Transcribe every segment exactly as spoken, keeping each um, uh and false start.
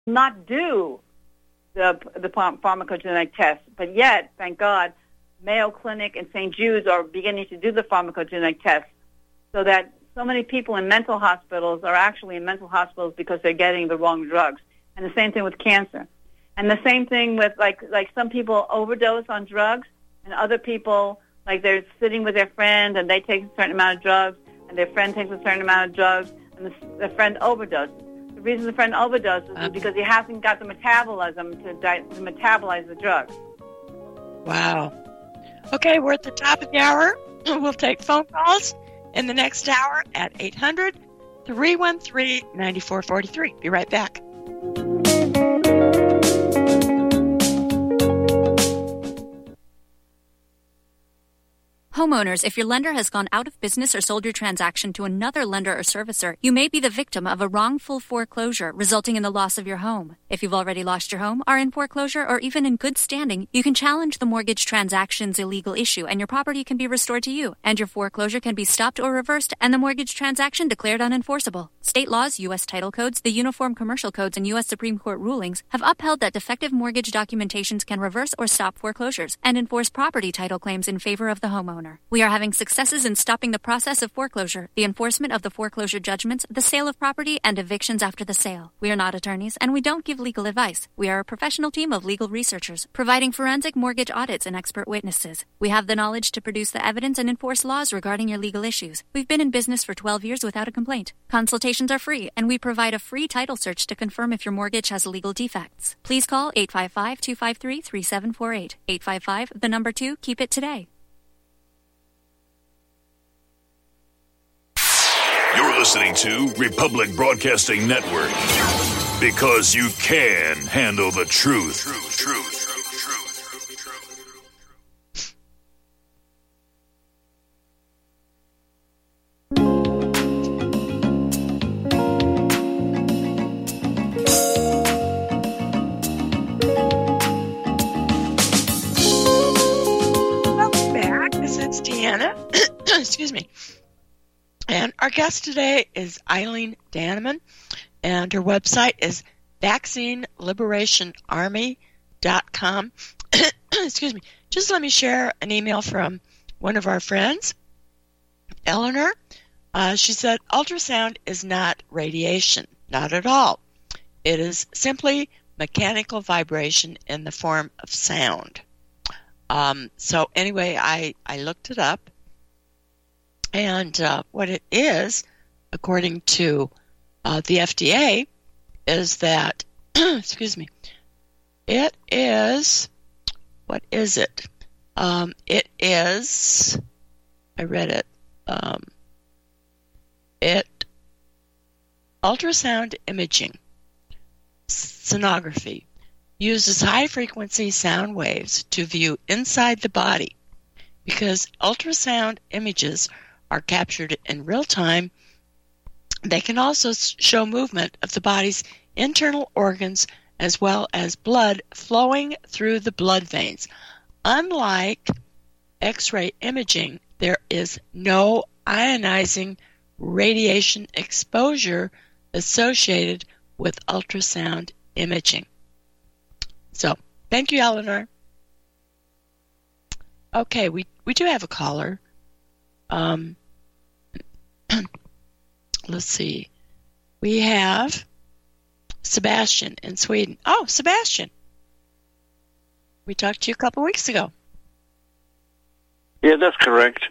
not do the the pharmacogenetic test, but yet, thank God, Mayo Clinic and Saint Jude's are beginning to do the pharmacogenetic test, so that so many people in mental hospitals are actually in mental hospitals because they're getting the wrong drugs. And the same thing with cancer. And the same thing with, like, like some people overdose on drugs, and other people, like, they're sitting with their friend, and they take a certain amount of drugs, and their friend takes a certain amount of drugs, and the, the friend overdoses. The reason the friend overdoses is because he hasn't got the metabolism to, di- to metabolize the drug. Wow. Okay, we're at the top of the hour. We'll take phone calls in the next hour at eight hundred, three one three, nine four four three. Be right back. Homeowners, if your lender has gone out of business or sold your transaction to another lender or servicer, you may be the victim of a wrongful foreclosure, resulting in the loss of your home. If you've already lost your home, are in foreclosure, or even in good standing, you can challenge the mortgage transaction's illegal issue, and your property can be restored to you, and your foreclosure can be stopped or reversed, and the mortgage transaction declared unenforceable. State laws, U S title codes, the Uniform Commercial Codes, and U S Supreme Court rulings have upheld that defective mortgage documentations can reverse or stop foreclosures and enforce property title claims in favor of the homeowner. We are having successes in stopping the process of foreclosure, the enforcement of the foreclosure judgments, the sale of property, and evictions after the sale. We are not attorneys, and we don't give legal advice. We are a professional team of legal researchers, providing forensic mortgage audits and expert witnesses. We have the knowledge to produce the evidence and enforce laws regarding your legal issues. We've been in business for twelve years without a complaint. Consultations are free, and we provide a free title search to confirm if your mortgage has legal defects. Please call eight five five, two five three, three seven four eight. eight five five, the number two, keep it today. You're listening to Republic Broadcasting Network, because you can handle the truth. Truth, truth, truth, truth, truth. Welcome back. This is Deanna. Excuse me. And our guest today is Eileen Danneman, and her website is vaccine liberation army dot com. Excuse me. Just let me share an email from one of our friends, Eleanor. Uh, she said, ultrasound is not radiation, not at all. It is simply mechanical vibration in the form of sound. Um, so anyway, I, I looked it up. And uh, what it is, according to uh, the F D A, is that, excuse me, it is, what is it? Um, it is, I read it, um, it, ultrasound imaging, sonography, uses high-frequency sound waves to view inside the body, because ultrasound images are captured in real time. They can also show movement of the body's internal organs as well as blood flowing through the blood veins. Unlike X-ray imaging, there is no ionizing radiation exposure associated with ultrasound imaging. So, thank you, Eleanor. Okay, we, we do have a caller. Um, let's see. We have Sebastian in Sweden. Oh, Sebastian. We talked to you a couple weeks ago. Yeah, that's correct.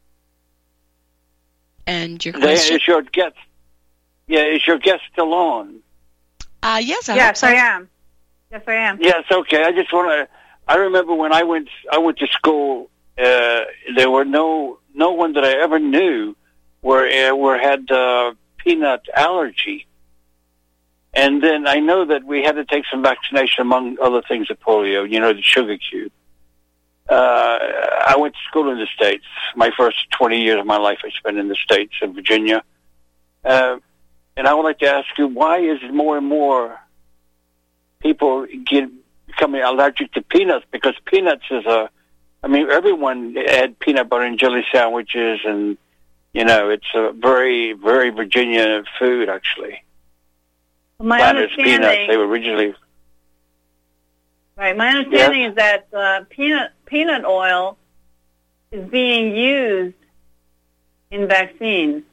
And your question? Is your guest, yeah, is your guest still on? Uh, yes, I Yes, so. I am. Yes, I am. Yes, okay. I just want to, I remember when I went, I went to school, uh, there were no, no one that I ever knew were, uh, were had, uh, peanut allergy. And then I know that we had to take some vaccination, among other things, of polio, you know, the sugar cube. Uh, I went to school in the States. My first twenty years of my life I spent in the States, in Virginia. Uh, and I would like to ask you, why is it more and more people get becoming allergic to peanuts? Because peanuts is a, I mean, everyone had peanut butter and jelly sandwiches, and, you know, it's a very, very Virginia food, actually. My plant as peanuts. understanding, They were originally... right, my understanding is that uh, peanut peanut oil is being used in vaccines.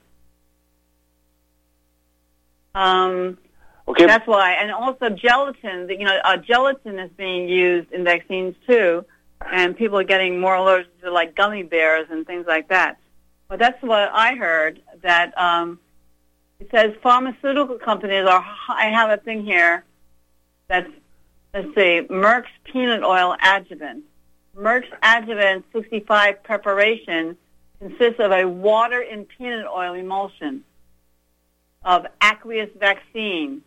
Um, Okay. That's why, and also gelatin. You know, uh, gelatin is being used in vaccines too, and people are getting more allergic to like gummy bears and things like that. But that's what I heard. That um, it says pharmaceutical companies are. I have a thing here. That's let's see, Merck's peanut oil adjuvant. Merck's adjuvant sixty-five preparation consists of a water and peanut oil emulsion of aqueous vaccine.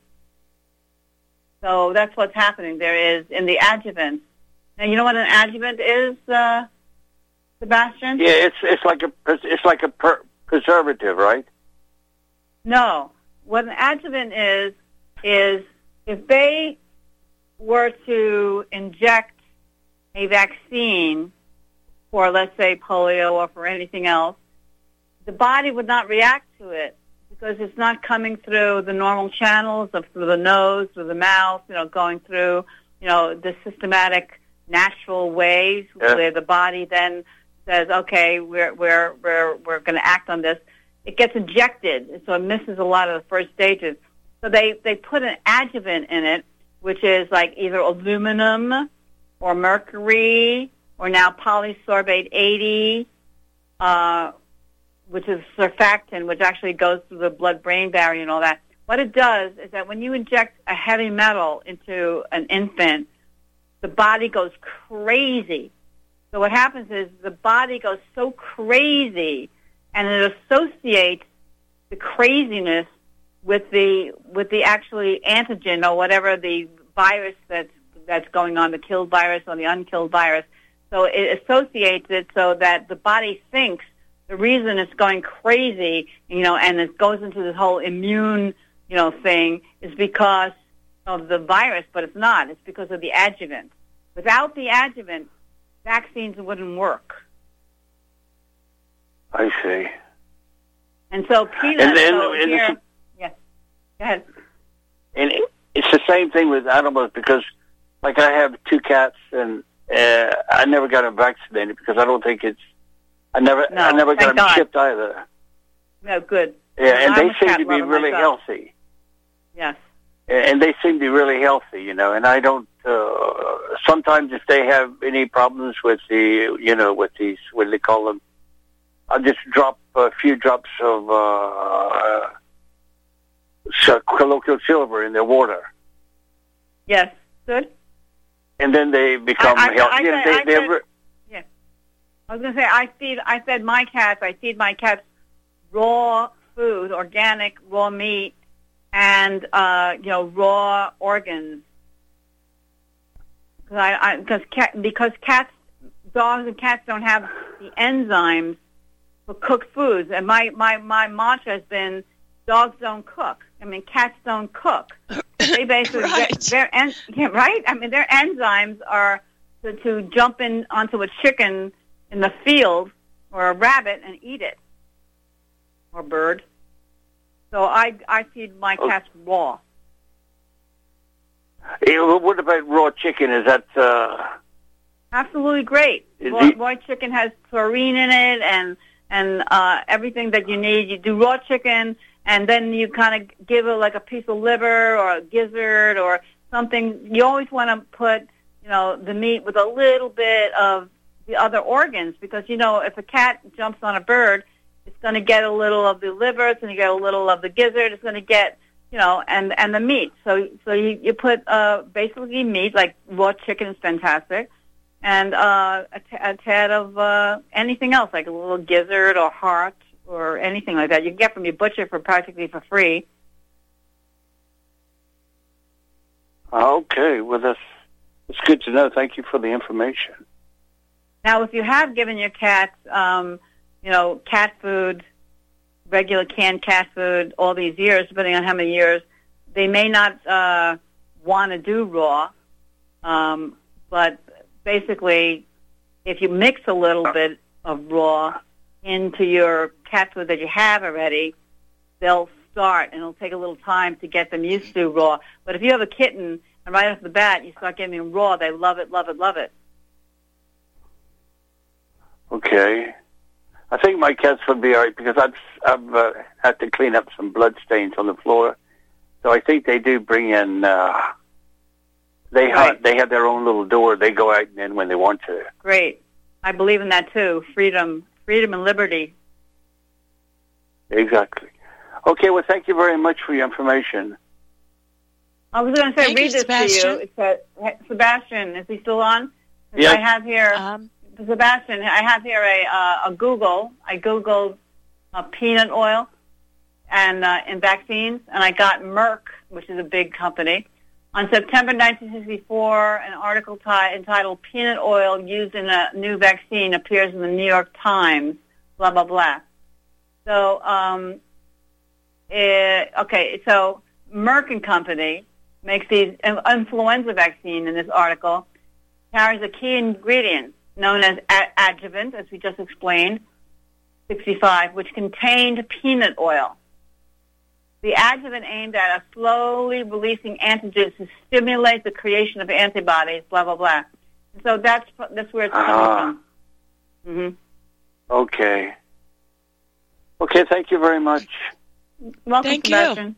So that's what's happening. There is in the adjuvant. Now you know what an adjuvant is, uh, Sebastian? Yeah, it's it's like a it's like a per- preservative, right? No. What an adjuvant is is if they were to inject a vaccine for, let's say, polio or for anything else, the body would not react to it, because it's not coming through the normal channels of through the nose, through the mouth, you know, going through, you know, the systematic natural ways yeah. where the body then says, okay, we're we're we're we're going to act on this. It gets injected, so it misses a lot of the first stages. So they they put an adjuvant in it, which is like either aluminum or mercury or now polysorbate eighty. Uh, which is surfactant, which actually goes through the blood-brain barrier and all that. What it does is that when you inject a heavy metal into an infant, the body goes crazy. So what happens is the body goes so crazy, and it associates the craziness with the with the actually antigen or whatever the virus that's that's going on, the killed virus or the unkilled virus. So it associates it so that the body thinks the reason it's going crazy, you know, and it goes into this whole immune, you know, thing is because of the virus, but it's not. It's because of the adjuvant. Without the adjuvant, vaccines wouldn't work. I see. And so peanuts. And then, so and here, it's, yes, go ahead. And it, it's the same thing with animals because, like, I have two cats, and uh, I never got them vaccinated because I don't think it's. I never, no, I never got them God. chipped either. No, good. Yeah, and I'm they a seem cat to be lover really myself. healthy. Yes. And they seem to be really healthy, you know. And I don't. Uh, sometimes if they have any problems with the, you know, with these, what do they call them? I'll just drop a few drops of uh, colloquial silver in their water. Yes. Good. And then they become I, I, healthy. I, You know, I, they, I, they're, said, yeah. I was going to say, I feed, I fed my cats, I feed my cats raw food, organic raw meat, and, uh, you know, raw organs. Cause I, I, cause cat, because cats, dogs and cats don't have the enzymes for cooked foods. And my, my, my mantra has been, dogs don't cook. I mean, cats don't cook. They basically, right. their, en- yeah, right? I mean, their enzymes are to, to jump in onto a chicken in the field or a rabbit and eat it, or bird. So I, I feed my cats raw. Yeah, what about raw chicken? Is that... Uh, Absolutely great. Is Raw, he- raw chicken has taurine in it and and uh, everything that you need. You do raw chicken, and then you kind of give it like a piece of liver or a gizzard or something. You always want to put, you know, the meat with a little bit of the other organs because, you know, if a cat jumps on a bird, it's going to get a little of the liver, it's going to get a little of the gizzard, it's going to get, you know, and, and the meat. So so you, you put uh, basically meat, like raw chicken is fantastic, and uh, a, t- a tad of uh, anything else, like a little gizzard or heart or anything like that. You can get from your butcher for practically for free. okay, well, that's, that's good to know. Thank you for the information. Now, if you have given your cats, um, you know, cat food, regular canned cat food, all these years, depending on how many years, they may not uh, want to do raw, um, but basically, if you mix a little bit of raw into your cat food that you have already, they'll start, and it'll take a little time to get them used to raw. But if you have a kitten, and right off the bat you start getting them raw, they love it, love it, love it. Okay. I think my cats would be all right because I've, I've uh, had to clean up some blood stains on the floor. So I think they do bring in, uh, they, Right. hunt, they have their own little door. They go out and in when they want to. Great. I believe in that too. Freedom, freedom and liberty. Exactly. Okay, well, thank you very much for your information. I was going to say, Thank read you, this Sebastian. to you. It's uh, Sebastian, is he still on? 'Cause Yeah. I have here, Um, Sebastian, I have here a, uh, a Google. I Googled uh, peanut oil and uh, in vaccines, and I got Merck, which is a big company. On September nineteen sixty-four, an article t- entitled "Peanut Oil Used in a New Vaccine" appears in the New York Times, blah, blah, blah. So, um, it, okay, so Merck and Company makes these influenza vaccine in this article, carries a key ingredient known as a- adjuvant, as we just explained, sixty-five, which contained peanut oil. The adjuvant aimed at a slowly releasing antigens to stimulate the creation of antibodies, blah, blah, blah. So that's that's where it's coming Ah. from. Mm-hmm. Okay. Okay, thank you very much. Welcome, Thank you. Sebastian.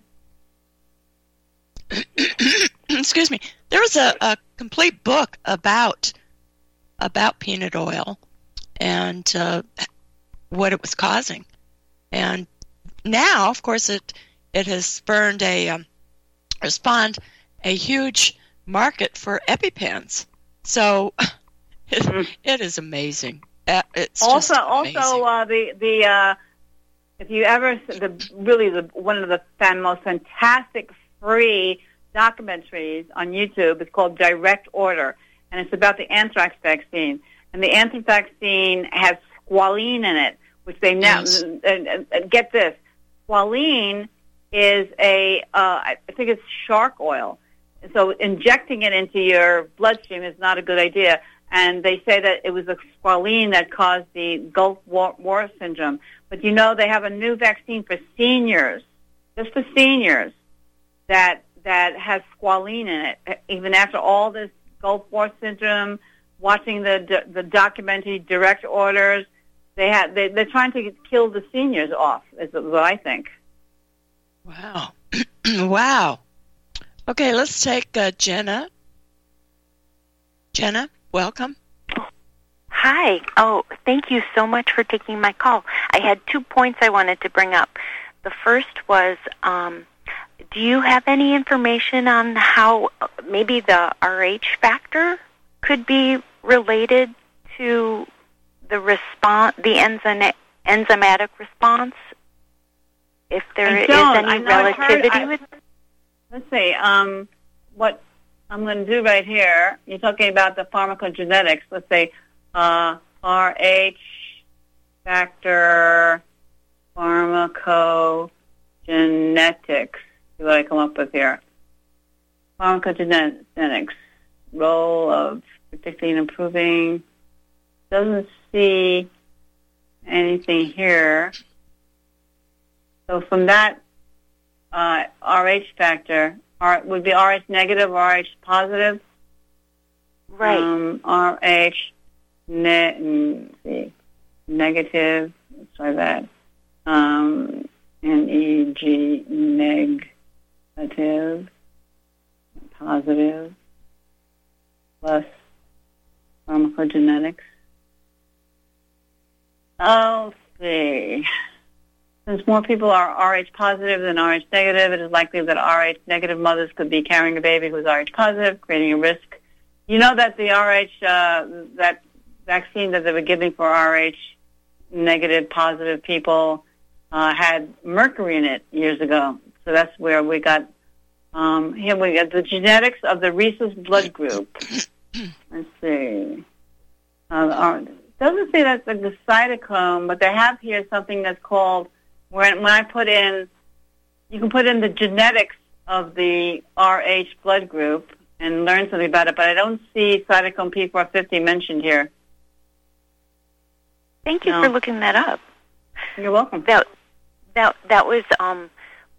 excuse me. There was a, a complete book about about peanut oil and uh, what it was causing. And now, of course, it it has spurned a um, spawned a huge market for EpiPens. So it, Mm. it is amazing. Uh, It's Also, just amazing. also uh, the the uh, if you ever the really the one of the fan, most fantastic free documentaries on YouTube is called Direct Order, and it's about the anthrax vaccine. And the anthrax vaccine has squalene in it, which they now Yes. and, and, and get this. Squalene is a uh, I think it's shark oil. So injecting it into your bloodstream is not a good idea. And they say that it was the squalene that caused the Gulf War, War syndrome. But you know, they have a new vaccine for seniors, just for seniors, that that has squalene in it. Even after all this Gulf War syndrome, watching the the documentary Direct Orders, they had they, they're trying to kill the seniors off. Is what I think. Wow. Wow. Okay, let's take uh, Jenna. Jenna, welcome. Hi. Oh, thank you so much for taking my call. I had two points I wanted to bring up. The first was, um, do you have any information on how uh, maybe the R H factor could be related to the response, the enzyme, enzymatic response? If there I is don't. any I know I've heard- relativity I- with Let's see. Um, what I'm going to do right here, you're talking about the pharmacogenetics. Let's say uh, R H factor pharmacogenetics. See what I come up with here. Pharmacogenetics. Role of predicting and improving. Doesn't see anything here. So from that, Uh, R H factor R, would be R H negative or R H positive. right. Um, R H ne- let's see, negative. Let's try that. Um, N E G negative, positive, plus pharmacogenetics. Oh, see. Since more people are R H positive than R H negative, it is likely that R H negative mothers could be carrying a baby who is R H positive, creating a risk. You know that the R H, uh, that vaccine that they were giving for R H negative, positive people uh, had mercury in it years ago. So that's where we got, um, here we got the genetics of the rhesus blood group. Let's see. Uh, it doesn't say that's like the cytochrome, but they have here something that's called, When, when I put in, you can put in the genetics of the R H blood group and learn something about it, but I don't see cytochrome P four fifty mentioned here. Thank you No. for looking that up. You're welcome. That that that was um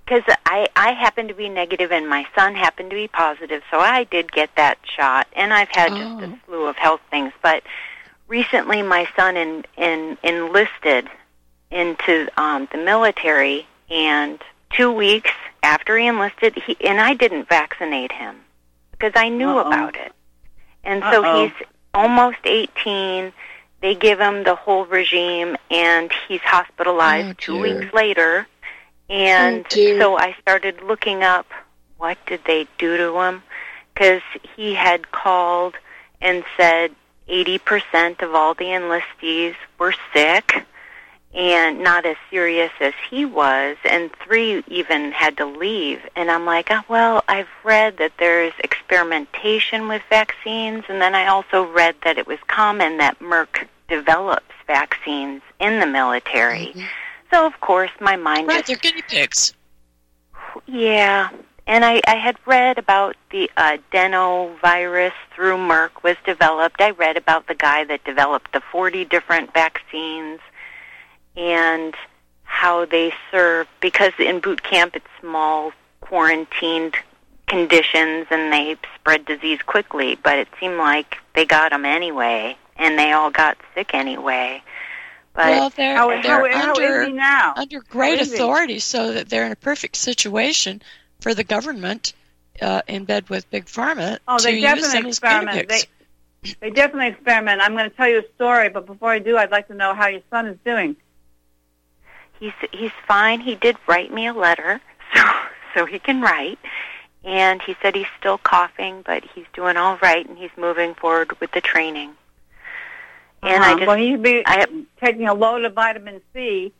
because I, I happen to be negative and my son happened to be positive, so I did get that shot. And I've had Oh. just a slew of health things. But recently my son in, in, enlisted into um, the military, and two weeks after he enlisted, he, and I didn't vaccinate him because I knew Uh-oh. about it. And so Uh-oh. he's almost eighteen. They give him the whole regime, and he's hospitalized Oh, two dear. weeks later. And Oh, dear. so I started looking up what did they do to him, because he had called and said eighty percent of all the enlistees were sick and not as serious as he was, and three even had to leave. And I'm like, oh, well, I've read that there's experimentation with vaccines, and then I also read that it was common that Merck develops vaccines in the military. Mhm. So, of course, my mind Right, just... they're guinea pigs. Yeah, and I, I had read about the adenovirus through Merck was developed. I read about the guy that developed the forty different vaccines and how they serve, because in boot camp it's small, quarantined conditions and they spread disease quickly, but it seemed like they got them anyway, and they all got sick anyway. But Well, they're, How, they're how, how under is he now? under great How is he? authority, so that they're in a perfect situation for the government uh, in bed with Big Pharma Oh, to they use definitely them as guinea experiment. pigs. They, they definitely experiment. I'm going to tell you a story, but before I do, I'd like to know how your son is doing. he's he's fine. He did write me a letter, so so he can write. And he said he's still coughing, but he's doing all right, and he's moving forward with the training. And Uh-huh. I just, well, he'd be I, taking a load of vitamin C.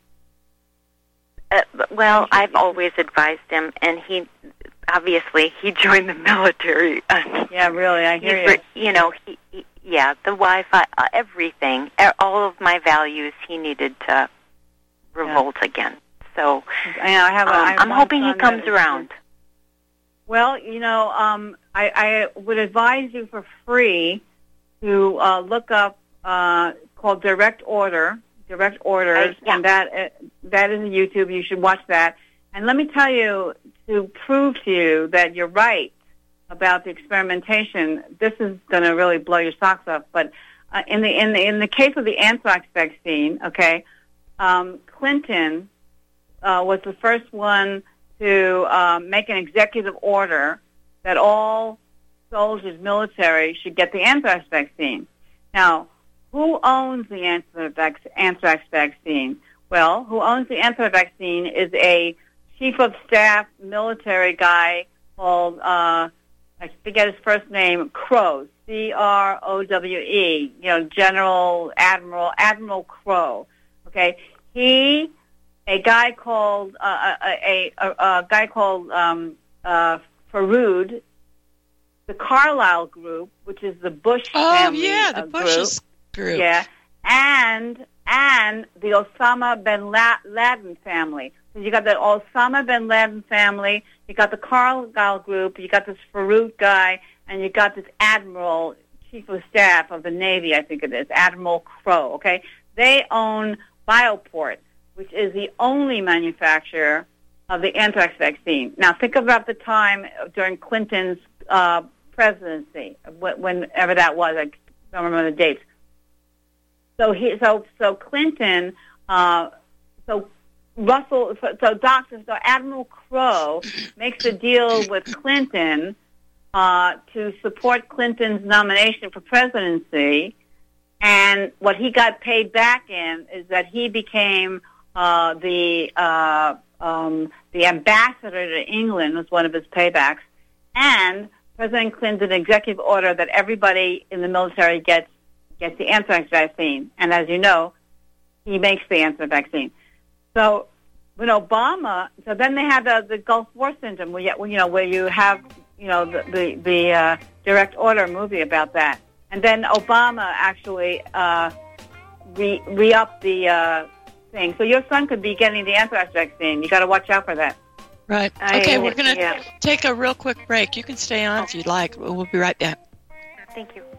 uh, well, I've always advised him, and he, obviously, he joined the military. Yeah, really, I hear He's you. re- you know, he, he, yeah, the Wi-Fi, uh, everything, uh, all of my values, he needed to revolt again. So I, know, I have. A, um, I have I'm one hoping he son comes that is- around. Well, you know, um, I, I would advise you for free to uh, look up uh, called Direct Order, Direct Orders, I- yeah. and that uh, that is on YouTube. You should watch that. And let me tell you, to prove to you that you're right about the experimentation, this is going to really blow your socks off. But uh, in the in the in the case of the anthrax vaccine, okay, um, Clinton uh, was the first one to uh, make an executive order that all soldiers, military, should get the anthrax vaccine. Now, who owns the anthrax, anthrax vaccine? Well, who owns the anthrax vaccine is a chief of staff military guy called, uh, I forget his first name, Crowe, C R O W E, you know, General Admiral, Admiral Crowe, okay? He... A guy called uh, a, a, a, a guy called um, uh, Farood, the Carlyle Group, which is the Bush Oh, family yeah, the uh, Bush's group, group. yeah, and and the Osama bin La- Laden family. So you got the Osama bin Laden family, you got the Carlyle Group, you got this Farood guy, and you got this Admiral, Chief of Staff of the Navy, I think it is, Admiral Crowe. Okay, they own Bioport, which is the only manufacturer of the anthrax vaccine. Now, think about the time during Clinton's uh, presidency, wh- whenever that was. I don't remember the dates. So, he, so, so Clinton, uh, so Russell, so, so Doctor, so Admiral Crowe makes a deal with Clinton uh, to support Clinton's nomination for presidency, and what he got paid back in is that he became Uh, the uh, um, the ambassador to England was one of his paybacks, and President Clinton executive order that everybody in the military gets gets the anthrax vaccine. And as you know, he makes the anthrax vaccine. So when Obama, so then they had the, the Gulf War syndrome, where you, you know where you have you know the the, the uh, direct order movie about that, and then Obama actually uh, re re upped the. Uh, Thing. So your son could be getting the anthrax vaccine. You got to watch out for that. Right. I- Okay, we're going to yeah. take a real quick break. You can stay on if you'd like. We'll be right back. Thank you.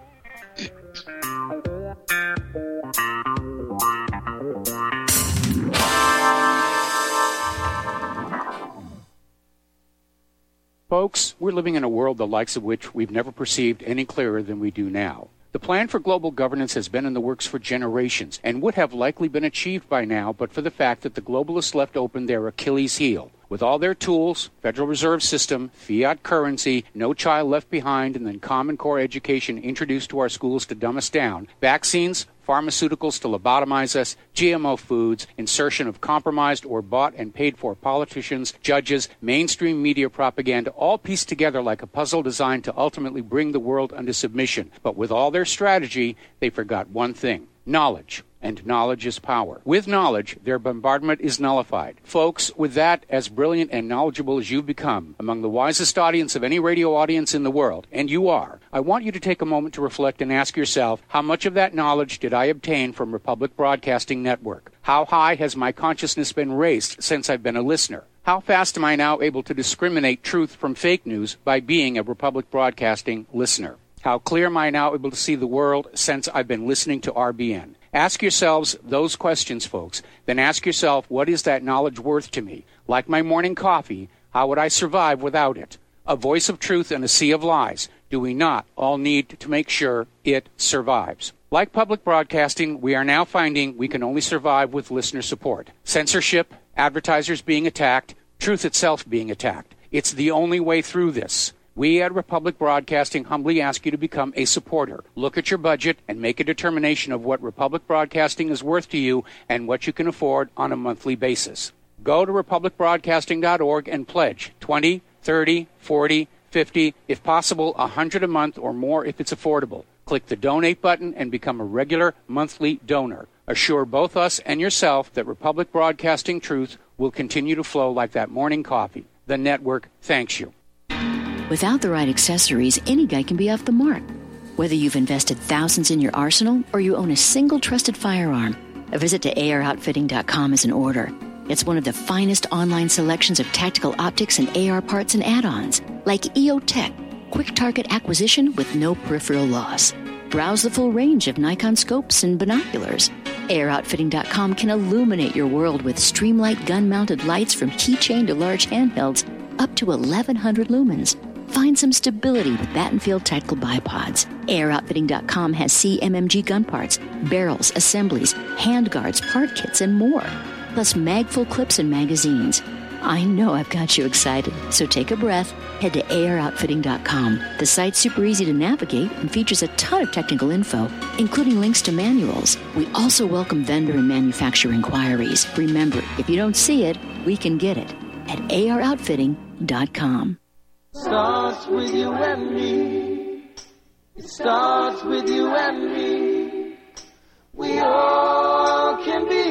Folks, we're living in a world the likes of which we've never perceived any clearer than we do now. The plan for global governance has been in the works for generations and would have likely been achieved by now but for the fact that the globalists left open their Achilles heel. With all their tools, Federal Reserve System, fiat currency, no child left behind, and then Common Core education introduced to our schools to dumb us down, vaccines, pharmaceuticals to lobotomize us, G M O foods, insertion of compromised or bought and paid for politicians, judges, mainstream media propaganda, all pieced together like a puzzle designed to ultimately bring the world under submission. But with all their strategy, they forgot one thing: knowledge. And knowledge is power. With knowledge, their bombardment is nullified. Folks, with that, as brilliant and knowledgeable as you've become, among the wisest audience of any radio audience in the world, and you are, I want you to take a moment to reflect and ask yourself, how much of that knowledge did I obtain from Republic Broadcasting Network? How high has my consciousness been raised since I've been a listener? How fast am I now able to discriminate truth from fake news by being a Republic Broadcasting listener? How clear am I now able to see the world since I've been listening to R B N? Ask yourselves those questions, folks. Then ask yourself, what is that knowledge worth to me? Like my morning coffee, how would I survive without it? A voice of truth in a sea of lies. Do we not all need to make sure it survives? Like public broadcasting, we are now finding we can only survive with listener support. Censorship, advertisers being attacked, truth itself being attacked. It's the only way through this. We at Republic Broadcasting humbly ask you to become a supporter. Look at your budget and make a determination of what Republic Broadcasting is worth to you and what you can afford on a monthly basis. Go to republic broadcasting dot org and pledge twenty, thirty, forty, fifty, if possible one hundred a month or more if it's affordable. Click the donate button and become a regular monthly donor. Assure both us and yourself that Republic Broadcasting truth will continue to flow like that morning coffee. The network thanks you. Without the right accessories, any guy can be off the mark. Whether you've invested thousands in your arsenal or you own a single trusted firearm, a visit to A R outfitting dot com is in order. It's one of the finest online selections of tactical optics and A R parts and add-ons, like E O Tech, quick target acquisition with no peripheral loss. Browse the full range of Nikon scopes and binoculars. A R outfitting dot com can illuminate your world with Streamlight gun-mounted lights from keychain to large handhelds up to eleven hundred lumens. Find some stability with Battenfield Tactical Bipods. A R outfitting dot com has C M M G gun parts, barrels, assemblies, handguards, part kits, and more. Plus mag-full clips and magazines. I know I've got you excited, so take a breath. Head to A R outfitting dot com. The site's super easy to navigate and features a ton of technical info, including links to manuals. We also welcome vendor and manufacturer inquiries. Remember, if you don't see it, we can get it at A R outfitting dot com. Starts with you and me. It starts with you and me. We all can be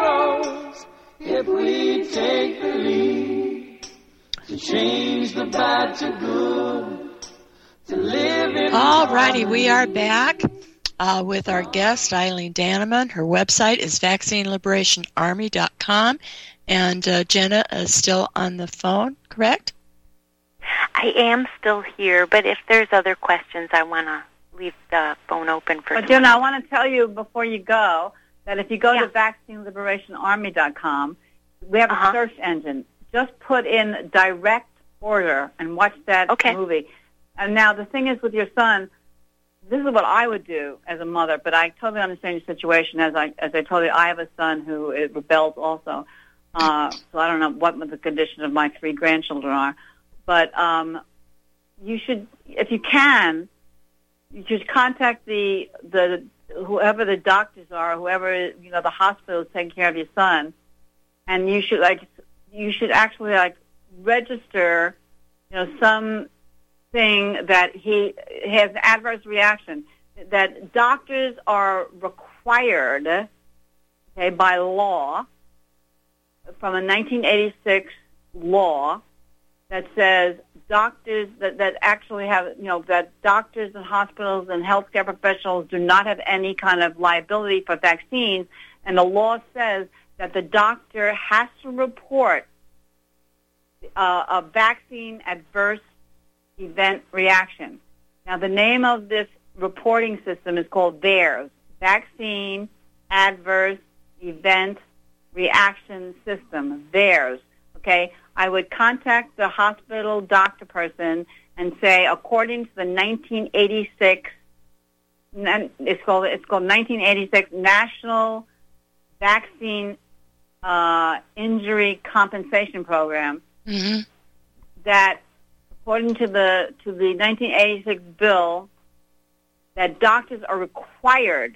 heroes if we take the lead to change the bad to good, to live in. All righty, we are back uh, with our guest, Eileen Danneman. Her website is vaccine liberation army dot com, and uh, Jenna is still on the phone, correct? I am still here, but if there's other questions, I want to leave the phone open for. But Jenna, I want to tell you before you go that if you go yeah. to vaccine liberation army dot com, we have uh-huh. a search engine. Just put in direct order and watch that okay. movie. And now the thing is with your son, this is what I would do as a mother, but I totally understand your situation. As I as I told you, I have a son who it rebels also. Uh, so I don't know what the condition of my three grandchildren are. But um, you should, if you can, you should contact the the whoever the doctors are, whoever you know the hospital is taking care of your son, and you should like you should actually like register, you know, something that he has an adverse reaction. That doctors are required, okay, by law, from a nineteen eighty-six law. That says doctors that, that actually have, you know, that doctors and hospitals and healthcare professionals do not have any kind of liability for vaccines. And the law says that the doctor has to report uh, a vaccine adverse event reaction. Now, the name of this reporting system is called VAERS, Vaccine Adverse Event Reaction System, VAERS. okay, I would contact the hospital doctor person and say, according to the nineteen eighty-six, it's called it's called nineteen eighty-six National Vaccine uh, Injury Compensation Program, mm-hmm. that according to the to the nineteen eighty-six bill, that doctors are required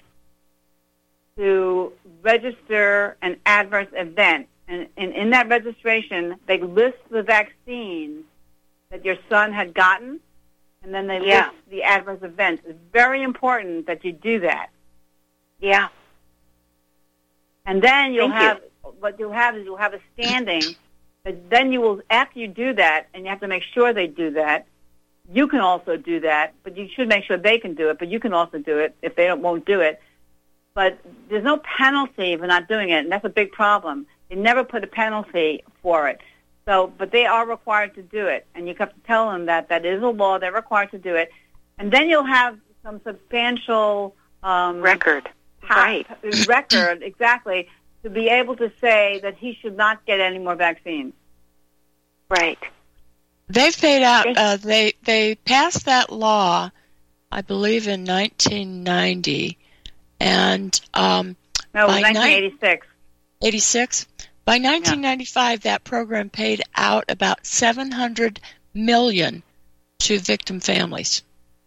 to register an adverse event. And, and in that registration, they list the vaccines that your son had gotten, and then they Yeah. list the adverse events. It's very important that you do that. Yeah. And then you'll Thank you. have, what you'll have is you'll have a standing, but then you will, after you do that, and you have to make sure they do that, you can also do that, but you should make sure they can do it, but you can also do it if they don't, won't do it. But there's no penalty for not doing it, and that's a big problem. They never put a penalty for it. So, but they are required to do it, and you have to tell them that that is a law. They're required to do it, and then you'll have some substantial um, Record. Right. record exactly to be able to say that he should not get any more vaccines. Right. They've paid out. Uh, they they passed that law, I believe, in nineteen ninety, and um, no, it was by nineteen eighty-six. eighty-six. By nineteen ninety-five, yeah. That program paid out about seven hundred million dollars to victim families.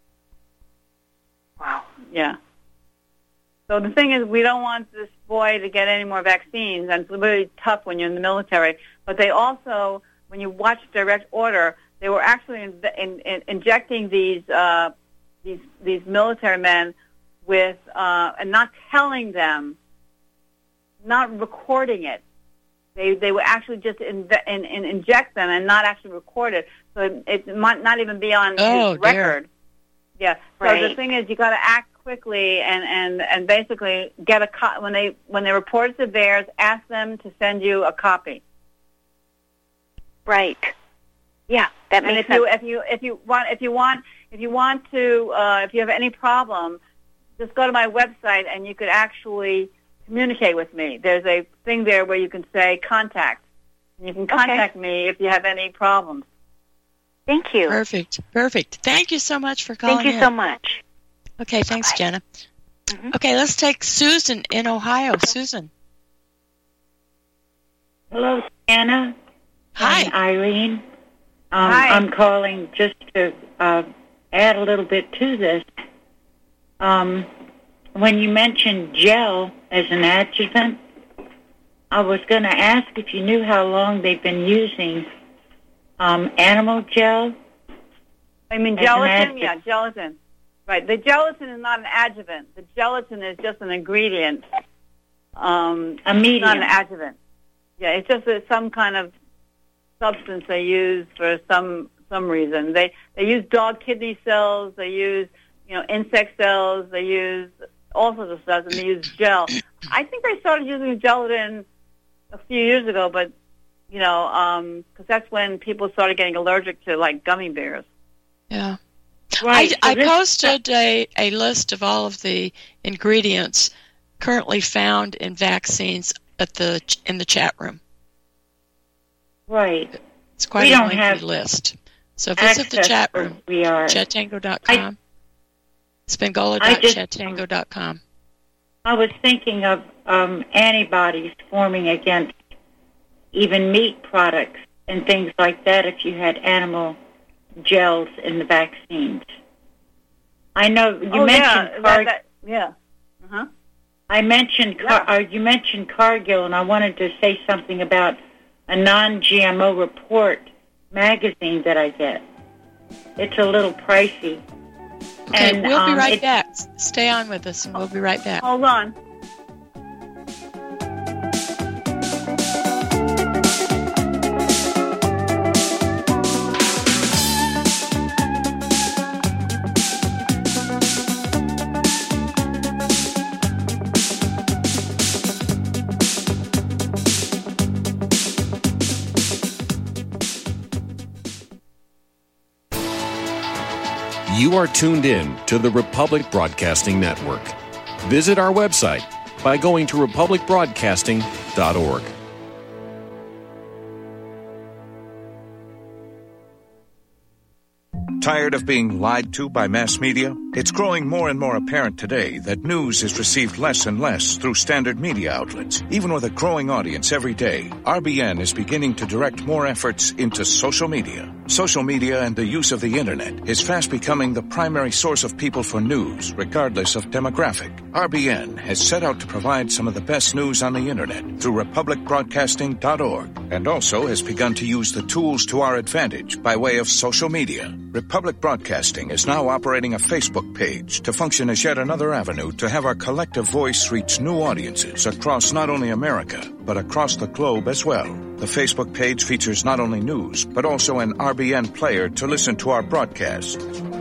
Wow. Yeah. So the thing is, we don't want this boy to get any more vaccines, and it's really tough when you're in the military. But they also, when you watch Direct Order, they were actually in, in, in injecting these uh, these these military men with uh, and not telling them, not recording it. They they would actually just in, in, in inject them and not actually record it, so it, it might not even be on oh, his record. Dear. Yeah. So right. the thing is, you got to act quickly and, and, and basically get a co- when they when they report it to theirs, ask them to send you a copy. Right. Yeah, that and makes if sense. you if you if you want if you want if you want to uh, if you have any problem, just go to my website and you could actually communicate with me. There's a thing there where you can say contact. And you can contact okay. me if you have any problems. Thank you. Perfect. Perfect. Thank you so much for calling Thank you in. so much. Okay, thanks, Bye-bye. Jenna. Mm-hmm. Okay, let's take Susan in Ohio. Susan. Hello, Anna. Hi. I'm Irene. Um, Hi. I'm calling just to uh, add a little bit to this. Um, when you mentioned gel as an adjuvant, I was going to ask if you knew how long they've been using um, animal gel. I mean As an gelatin? adjuvant. Yeah, gelatin. Right. The gelatin is not an adjuvant. The gelatin is just an ingredient. Um, A it's medium. not an adjuvant. Yeah, it's just a, some kind of substance they use for some some reason. They they use dog kidney cells. They use you know insect cells. They use all sorts of stuff, and they use gel. I think they started using gelatin a few years ago, but you know, because that's when people started getting allergic to like gummy bears. Yeah. Right. I, so I this- posted a, a list of all of the ingredients currently found in vaccines at the in the chat room. Right. It's quite We a don't lengthy have list. So visit the access chat where room, we are. chat tango dot com, spingola I dot just- chat tango dot com. I was thinking of um, antibodies forming against even meat products and things like that if you had animal gels in the vaccines. I know you oh mentioned yeah, Car- that, that, yeah. Uh huh. I mentioned Car- Yeah. uh, you mentioned Cargill, and I wanted to say something about a non-G M O report magazine that I get. It's a little pricey. Okay, and, we'll be um, right it- back. Stay on with us, and we'll be right back. Hold on. You are tuned in to the Republic Broadcasting Network. Visit our website by going to republic broadcasting dot org. Tired of being lied to by mass media? It's growing more and more apparent today that news is received less and less through standard media outlets. Even with a growing audience every day, R B N is beginning to direct more efforts into social media. Social media and the use of the internet is fast becoming the primary source of people for news, regardless of demographic. R B N has set out to provide some of the best news on the internet through republic broadcasting dot org, and also has begun to use the tools to our advantage by way of social media. Republic Broadcasting is now operating a Facebook page to function as yet another avenue to have our collective voice reach new audiences across not only America, but across the globe as well. The Facebook page features not only news, but also an R B N player to listen to our broadcast.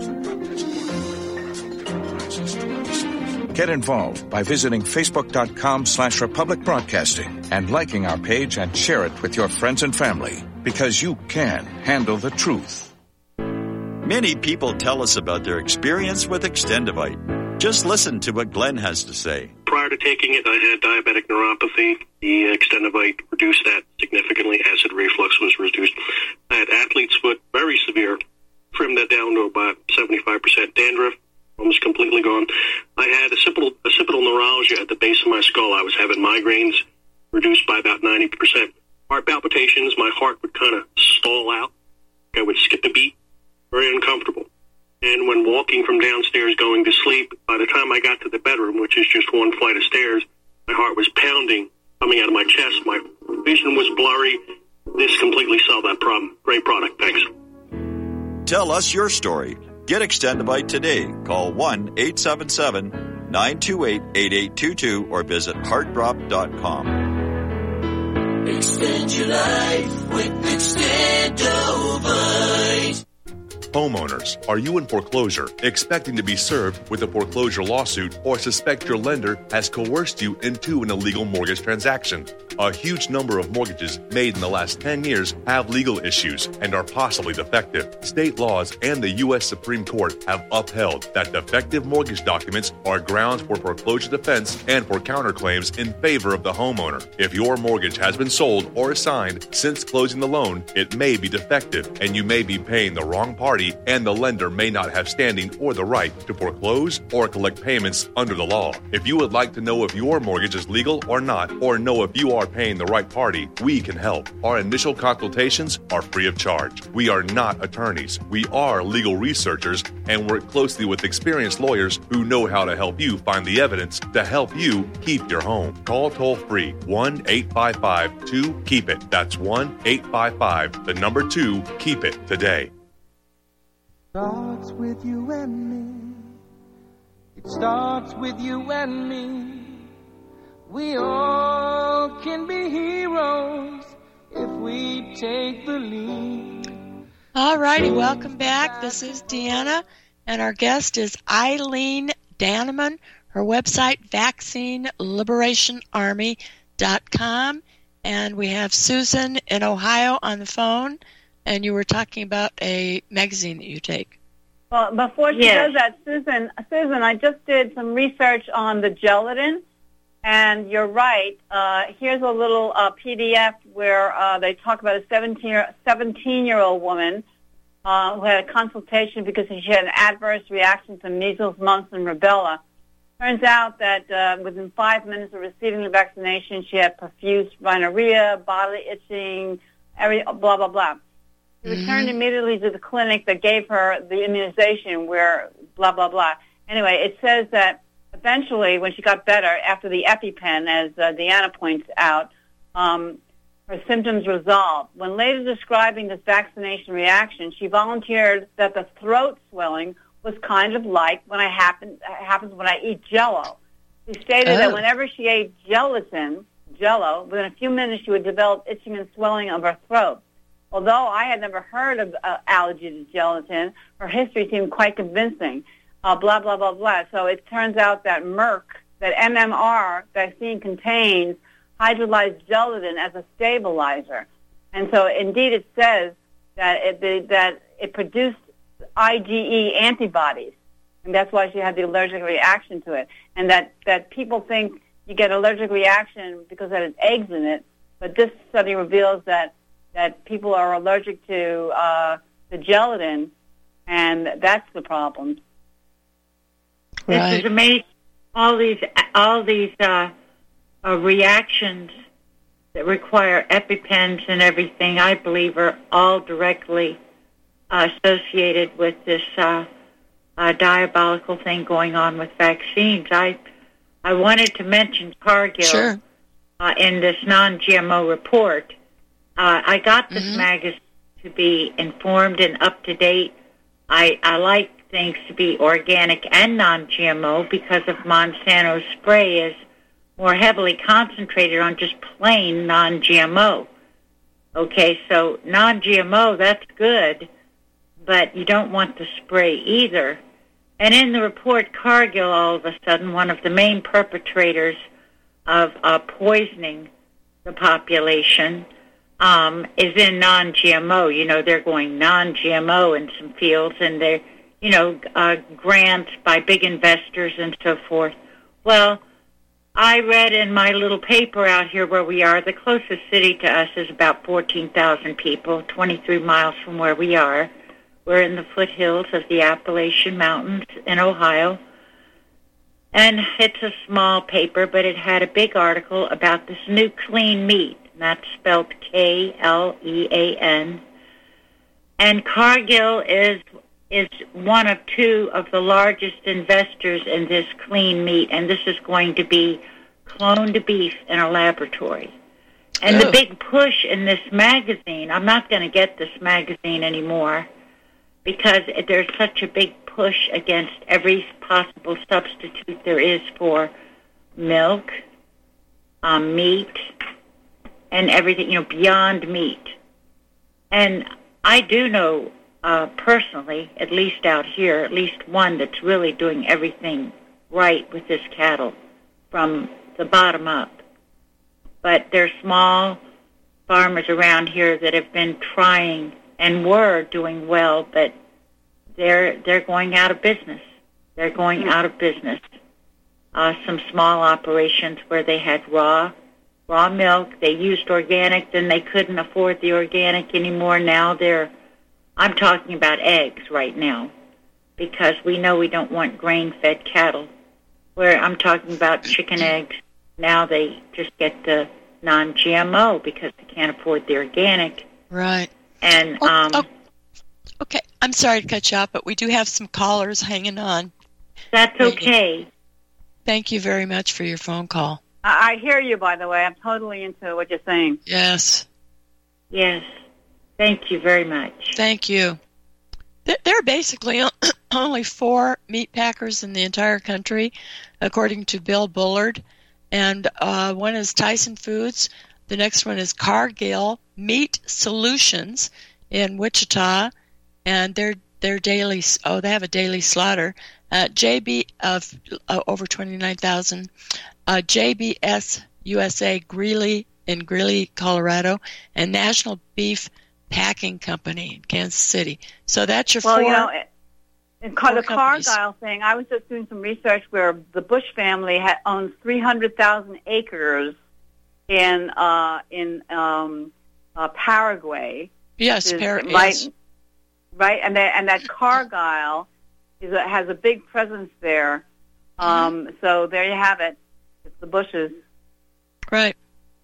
Get involved by visiting facebook.com slash Republic Broadcasting and liking our page and share it with your friends and family, because you can handle the truth. Many people tell us about their experience with Extendivite. Just listen to what Glenn has to say. Prior to taking it, I had diabetic neuropathy. The Extendivite reduced that significantly. Acid reflux was reduced. I had athlete's foot, very severe. Trimmed that down to about seventy-five percent dandruff, almost completely gone. I had occipital, occipital neuralgia at the base of my skull. I was having migraines, reduced by about ninety percent. Heart palpitations, my heart would kind of stall out. I would skip a beat. Very uncomfortable. And when walking from downstairs going to sleep, by the time I got to the bedroom, which is just one flight of stairs, my heart was pounding, coming out of my chest. My vision was blurry. This completely solved that problem. Great product. Thanks. Tell us your story. Get Extendivite today. Call one eight seven seven, nine two eight, eight eight two two or visit heart drop dot com. Extend your life with Extendivite. Homeowners, are you in foreclosure, expecting to be served with a foreclosure lawsuit, or suspect your lender has coerced you into an illegal mortgage transaction? A huge number of mortgages made in the last ten years have legal issues and are possibly defective. State laws and the U S Supreme Court have upheld that defective mortgage documents are grounds for foreclosure defense and for counterclaims in favor of the homeowner. If your mortgage has been sold or assigned since closing the loan, it may be defective and you may be paying the wrong party, and the lender may not have standing or the right to foreclose or collect payments under the law. If you would like to know if your mortgage is legal or not, or know if you are paying the right party, we can help. Our initial consultations are free of charge. We are not attorneys. We are legal researchers and work closely with experienced lawyers who know how to help you find the evidence to help you keep your home. Call toll-free one eight five five two keep it. That's one eight five five, the number two, keep it today. Starts with you and me. It starts with you and me. We all can be heroes if we take the lead. All righty, welcome back. This is Deanna, and our guest is Eileen Danneman. Her website, vaccine liberation army dot com. And we have Susan in Ohio on the phone. And you were talking about a magazine that you take. Well, before she Yes. does that, Susan, Susan, I just did some research on the gelatin, and you're right. Uh, here's a little uh, P D F where uh, they talk about a seventeen-year-old woman uh, who had a consultation because she had an adverse reaction to measles, mumps, and rubella. Turns out that uh, within five minutes of receiving the vaccination, she had profuse rhinorrhea, bodily itching, every blah, blah, blah. She returned mm-hmm. immediately to the clinic that gave her the immunization where blah, blah, blah. Anyway, it says that eventually when she got better after the EpiPen, as uh, Deanna points out, um, her symptoms resolved. When later describing this vaccination reaction, she volunteered that the throat swelling was kind of like when I happen, happens when I eat Jell-O. She stated oh. that whenever she ate gelatin, Jell-O, within a few minutes she would develop itching and swelling of her throat. Although I had never heard of uh, allergy to gelatin, her history seemed quite convincing. Uh, blah, blah, blah, blah. So it turns out that Merck, that M M R vaccine contains hydrolyzed gelatin as a stabilizer. And so indeed it says that it, that it produced IgE antibodies. And that's why she had the allergic reaction to it. And that, that people think you get allergic reaction because it has eggs in it. But this study reveals that that people are allergic to uh, the gelatin and that's the problem. Right. This is amazing. All these, all these uh, uh, reactions that require EpiPens and everything, I believe, are all directly uh, associated with this uh, uh, diabolical thing going on with vaccines. I, I wanted to mention Cargill sure. uh, in this non-G M O report. Uh, I got this mm-hmm. magazine to be informed and up to date. I, I like things to be organic and non-G M O because of Monsanto's spray is more heavily concentrated on just plain non-G M O. Okay, so non-G M O, that's good, but you don't want the spray either. And in the report, Cargill, all of a sudden, one of the main perpetrators of uh, poisoning the population, um, is in non-G M O. You know, they're going non-G M O in some fields, and they're, you know, uh, grants by big investors and so forth. Well, I read in my little paper out here where we are, the closest city to us is about fourteen thousand people, twenty-three miles from where we are. We're in the foothills of the Appalachian Mountains in Ohio. And it's a small paper, but it had a big article about this new clean meat. And that's spelled K L E A N. And Cargill is is one of two of the largest investors in this clean meat, and this is going to be cloned beef in a laboratory. And oh. the big push in this magazine, I'm not going to get this magazine anymore because there's such a big push against every possible substitute there is for milk, um, meat, and everything, you know, beyond meat. And I do know Uh, personally, at least out here, at least one that's really doing everything right with his cattle from the bottom up. But there's small farmers around here that have been trying and were doing well, but they're they're going out of business. They're going out of business. Uh, some small operations where they had raw raw milk, they used organic, then they couldn't afford the organic anymore. Now they're I'm talking about eggs right now because we know we don't want grain-fed cattle. Where I'm talking about chicken eggs, now they just get the non-G M O because they can't afford the organic. Right. And oh, um, oh, okay, I'm sorry to cut you off, but we do have some callers hanging on. That's okay. Thank you very much for your phone call. I, I hear you, by the way. I'm totally into what you're saying. Yes. Yes. Thank you very much. Thank you. There are basically only four meat packers in the entire country, according to Bill Bullard. And uh, one is Tyson Foods. The next one is Cargill Meat Solutions in Wichita. And they're, they're daily, oh, they have a daily slaughter. Uh, J B of uh, over twenty-nine thousand. Uh, J B S U S A Greeley in Greeley, Colorado. And National Beef Packing Company in Kansas City. So that's your well, four. You know, in Car- the companies. Cargill thing, I was just doing some research where the Bush family ha- owns three hundred thousand acres in uh, in um, uh, Paraguay. Yes, Par- right, yes. Right, and that and that Cargill is a, has a big presence there. Um, mm-hmm. So there you have it. It's the Bushes. Right.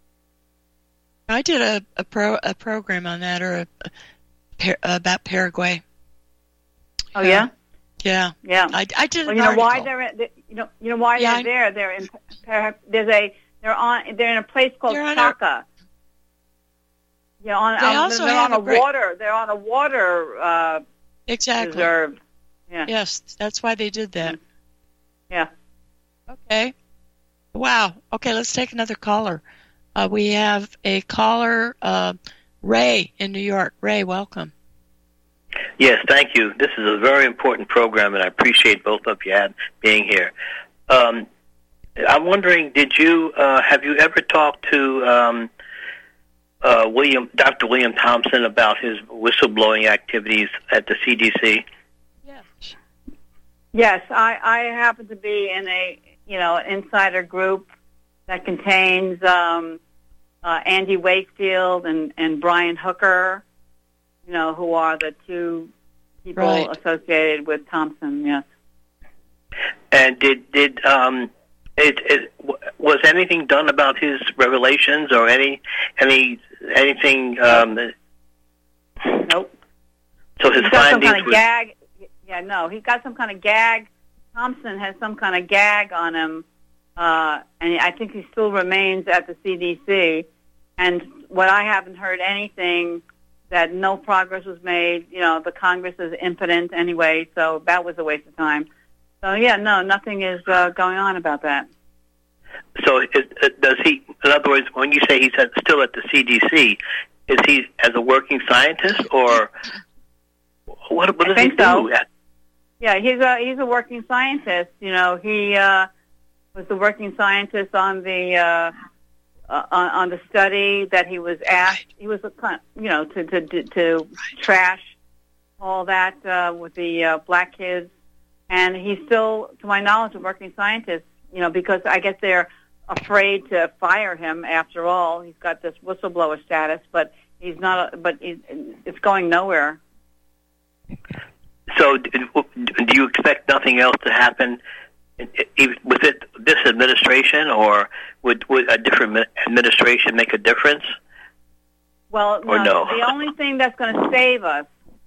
I did a a, pro, a program on that, or a, a, about Paraguay. Oh yeah, yeah, yeah. I, I did. Well, an you know article. why they're in, you know you know why yeah, they're I, there. They're in there's a they're on they're in a place called Chaca. Yeah, on, they on also they're have on a, a great, water they're on a water uh, exactly reserve. Yeah. Yes, that's why they did that. Yeah. Okay. Wow. Okay, let's take another caller. Uh, we have a caller, uh, Ray in New York. Ray, welcome. Yes, thank you. This is a very important program, and I appreciate both of you being here. Um, I'm wondering, did you uh, have you ever talked to um, uh, William, Doctor William Thompson, about his whistleblowing activities at the C D C? Yes. Yes, I, I happen to be in a you know an insider group that contains um, uh, Andy Wakefield and, and Brian Hooker, you know, who are the two people Right. associated with Thompson. Yes. And did did um, it, it w- was anything done about his revelations or any any anything? Um, Nope. So his He's got some findings kind of was- gag. Yeah, no, he's got some kind of gag. Thompson has some kind of gag on him, uh, and I think he still remains at the C D C. And what I haven't heard anything that no progress was made. You know, the Congress is impotent anyway, so that was a waste of time. So yeah, no, nothing is uh, going on about that. So is, uh, does he? In other words, when you say he's at, still at the C D C, is he as a working scientist or what? What does I he think do? so. At, Yeah, he's a he's a working scientist. You know, he uh, was the working scientist on the uh, uh, on, on the study that he was asked. He was a kind, you know, to to to, to trash all that uh, with the uh, black kids, and he's still, to my knowledge, a working scientist. You know, because I guess they're afraid to fire him. After all, he's got this whistleblower status, but he's not. A, but he's, it's going nowhere. So, do do you expect nothing else to happen with it, this administration, or would, would a different administration make a difference? Well, Or no? the only thing that's going to save us,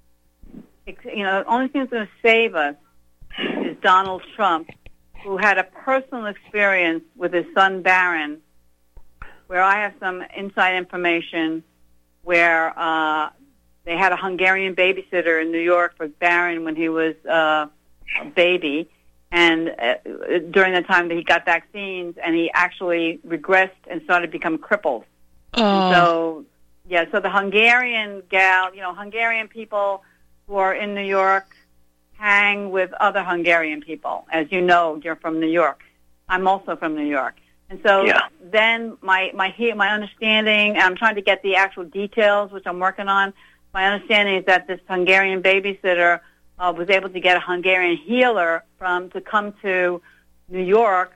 you know, the only thing that's going to save us is Donald Trump, who had a personal experience with his son Barron, where I have some inside information where uh, they had a Hungarian babysitter in New York for Barron when he was uh, a baby, and uh, during the time that he got vaccines, and he actually regressed and started to become crippled. Oh. And so, yeah, so the Hungarian gal, you know, Hungarian people who are in New York hang with other Hungarian people. As you know, you're from New York. I'm also from New York. And so Yeah. then my, my, he- my understanding, and I'm trying to get the actual details, which I'm working on, my understanding is that this Hungarian babysitter uh, was able to get a Hungarian healer from to come to New York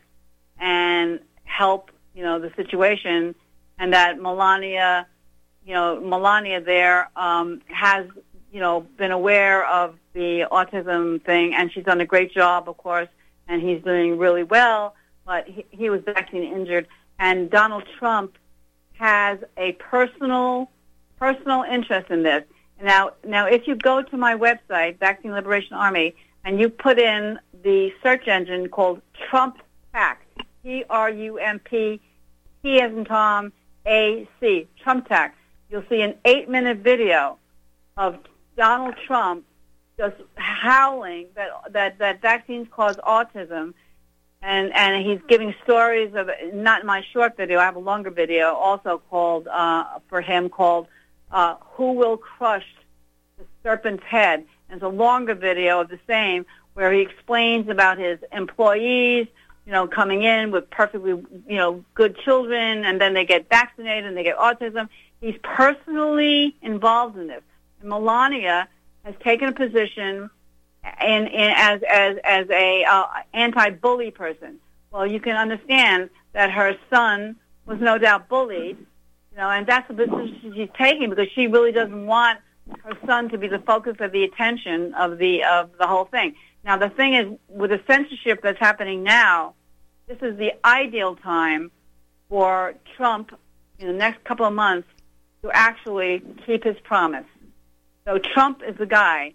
and help, you know, the situation, and that Melania, you know, Melania there um, has, you know, been aware of the autism thing, and she's done a great job, of course, and he's doing really well, but he, he was vaccine injured, and Donald Trump has a personal personal interest in this. Now, now, if you go to my website, Vaccine Liberation Army, and you put in the search engine called Trump Tac, T R U M P, T as in Tom, A C, Trump Tac, you'll see an eight-minute video of Donald Trump just howling that that, that vaccines cause autism, and and he's giving stories of, not my short video, I have a longer video also called, uh, for him called, uh, Who Will Crush the Serpent's Head? And it's a longer video of the same where he explains about his employees, you know, coming in with perfectly, you know, good children, and then they get vaccinated and they get autism. He's personally involved in this. And Melania has taken a position in, in as as as a uh, anti-bully person. Well, you can understand that her son was no doubt bullied, you know, and that's the position she's taking because she really doesn't want her son to be the focus of the attention of the of the whole thing. Now, the thing is, with the censorship that's happening now, this is the ideal time for Trump in the next couple of months to actually keep his promise. So Trump is the guy.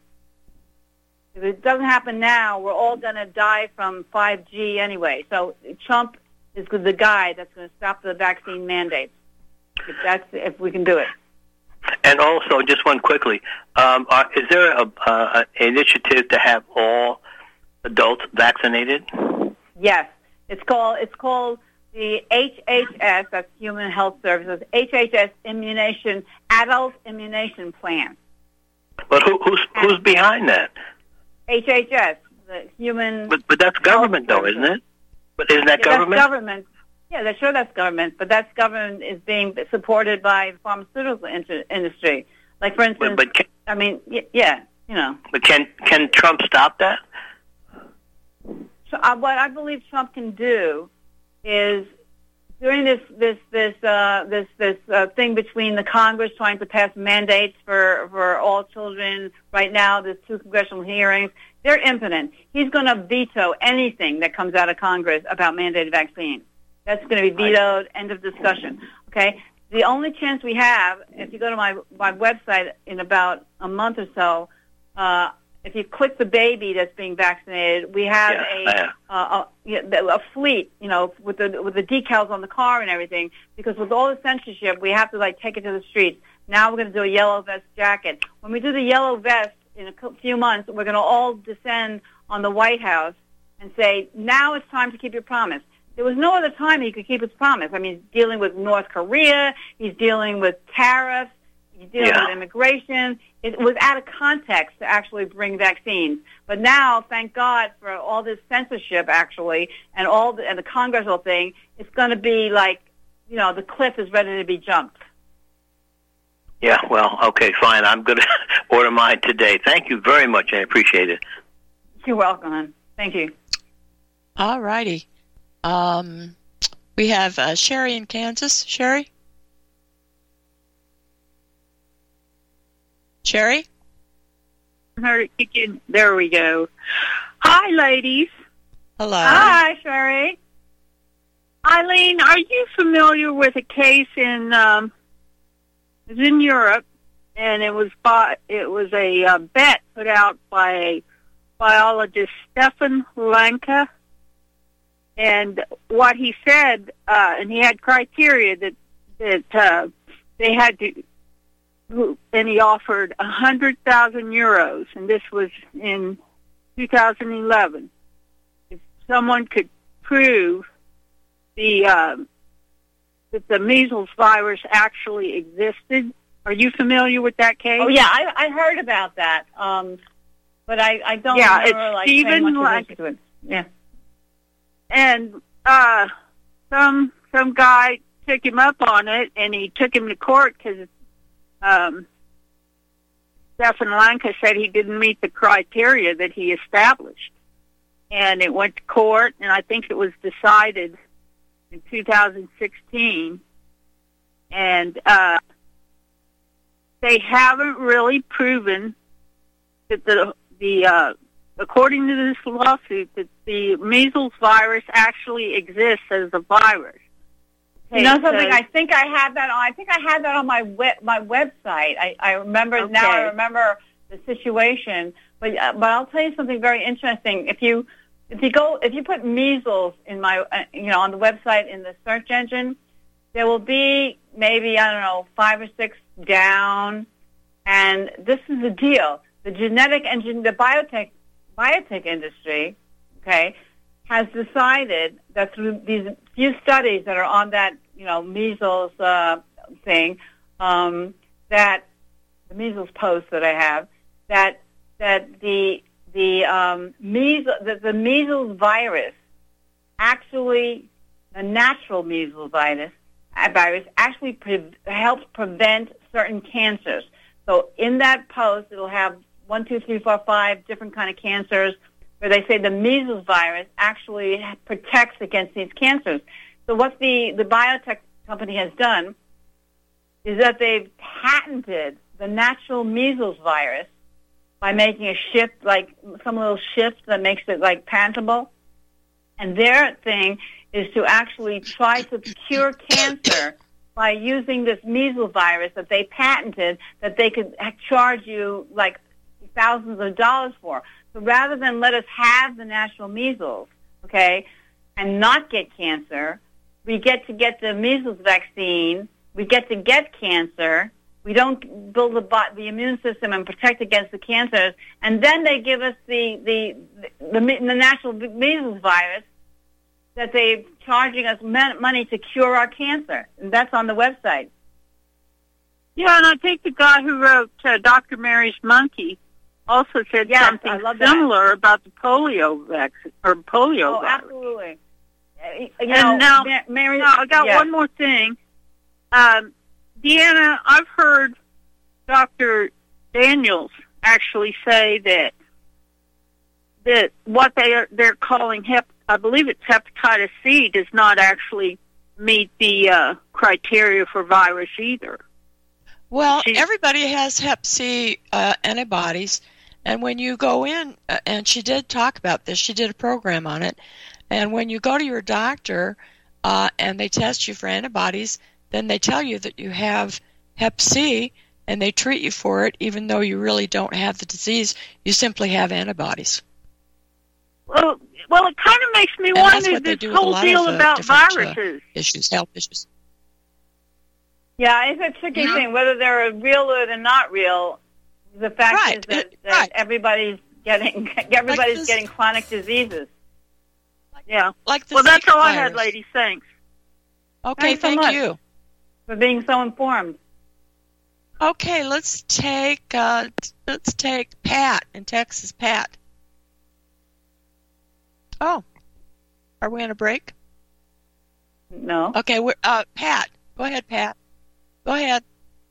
If it doesn't happen now, we're all going to die from five G anyway. So Trump is the guy that's going to stop the vaccine mandates. If that's if we can do it. And also, just one quickly, um, are, is there a, uh, an initiative to have all adults vaccinated? Yes, it's called it's called the H H S. That's Human Health Services. H H S Immunization Adult Immunization Plan. But who, who's who's behind that? H H S, the Human. But but that's government, though, isn't it? But isn't that yeah, government? That's government. Yeah, that's sure that's government, but that's government is being supported by the pharmaceutical inter- industry. Like, for instance, But, but can, I mean, y- yeah, you know. but can can Trump stop that? So, uh, what I believe Trump can do is during this this this uh, this this uh, thing between the Congress trying to pass mandates for for all children. Right now, there's two congressional hearings. They're impotent. He's going to veto anything that comes out of Congress about mandated vaccines. That's going to be vetoed. End of discussion. Okay. The only chance we have, if you go to my my website in about a month or so, uh, if you click the baby that's being vaccinated, we have yeah, a, uh, a a fleet, you know, with the with the decals on the car and everything. Because with all the censorship, we have to like take it to the streets. Now we're going to do a yellow vest jacket. When we do the yellow vest in a few months, we're going to all descend on the White House and say, now it's time to keep your promise. There was no other time he could keep his promise. I mean, he's dealing with North Korea. He's dealing with tariffs. He's dealing yeah. with immigration. It was out of context to actually bring vaccines. But now, thank God for all this censorship, actually, and all the, and the congressional thing, it's going to be like, you know, the cliff is ready to be jumped. Yeah, well, okay, fine. I'm going to order mine today. Thank you very much. I appreciate it. You're welcome, hon. Thank you. All righty. Um, we have uh, Sherry in Kansas. Sherry? Sherry? There we go. Hi, ladies. Hello. Hi, Sherry. Eileen, are you familiar with a case in um, it was in Europe, and it was by, it was a uh, bet put out by a biologist, Stefan Lanka, and what he said, uh, and he had criteria that that uh, they had to. And he offered a hundred thousand euros, and this was in two thousand eleven. If someone could prove the uh, that the measles virus actually existed, are you familiar with that case? Oh yeah, I, I heard about that, um, but I, I don't yeah, remember it's like Stephen paying much Lanka. attention to it. Yeah, and uh, some some guy took him up on it, and he took him to court because. Um, Stefan Lanka said he didn't meet the criteria that he established. And it went to court, and I think it was decided in two thousand sixteen. And uh, they haven't really proven that the, the uh, according to this lawsuit, that the measles virus actually exists as a virus. You know something? I think I had that on. I think I had that on my web, my website. I, I remember okay. now. I remember the situation. But uh, but I'll tell you something very interesting. If you if you go if you put measles in my uh, you know on the website in the search engine, there will be maybe I don't know five or six down. And this is the deal: the genetic engine, the biotech biotech industry, okay, has decided that through these few studies that are on that, you know, measles uh, thing, um, that the measles post that I have, that that the the um, measles that the measles virus actually, the natural measles virus uh, virus actually pre- helps prevent certain cancers. So in that post, it'll have one, two, three, four, five different kind of cancers, where they say the measles virus actually protects against these cancers. So what the, the biotech company has done is that they've patented the natural measles virus by making a shift, like some little shift that makes it like patentable. And their thing is to actually try to cure cancer by using this measles virus that they patented that they could charge you like thousands of dollars for. So rather than let us have the natural measles, okay, and not get cancer, we get to get the measles vaccine, we get to get cancer, we don't build the, the immune system and protect against the cancers, and then they give us the, the, the, the, the natural measles virus that they're charging us money to cure our cancer. And that's on the website. Yeah, and I think the guy who wrote uh, Doctor Mary's Monkey also said yes, something similar that. about the polio vaccine or polio oh, virus. absolutely. You and know, now, Mary, now, I got yeah. one more thing. Um, Deanna, I've heard Doctor Daniels actually say that that what they are they're calling hep, I believe it's hepatitis C, does not actually meet the uh, criteria for virus either. Well, she, everybody has Hep C uh, antibodies, and when you go in, uh, and she did talk about this, she did a program on it, and when you go to your doctor uh, and they test you for antibodies, then they tell you that you have Hep C, and they treat you for it even though you really don't have the disease. You simply have antibodies. Well, well, it kind of makes me and wonder this whole deal of, uh, about viruses. Uh, issues, health issues. Yeah, it's a tricky Yeah. thing, whether they're real or they're not real. The fact Right. is that, that Right. everybody's getting everybody's this- getting chronic diseases. Yeah. Like the well, that's Zika all I had, virus. ladies. Thanks. Okay, Thanks so thank much you. for being so informed. Okay, let's take uh, let's take Pat in Texas. Pat. Oh, are we on a break? No. Okay, we're uh, Pat. Go ahead, Pat. Go ahead.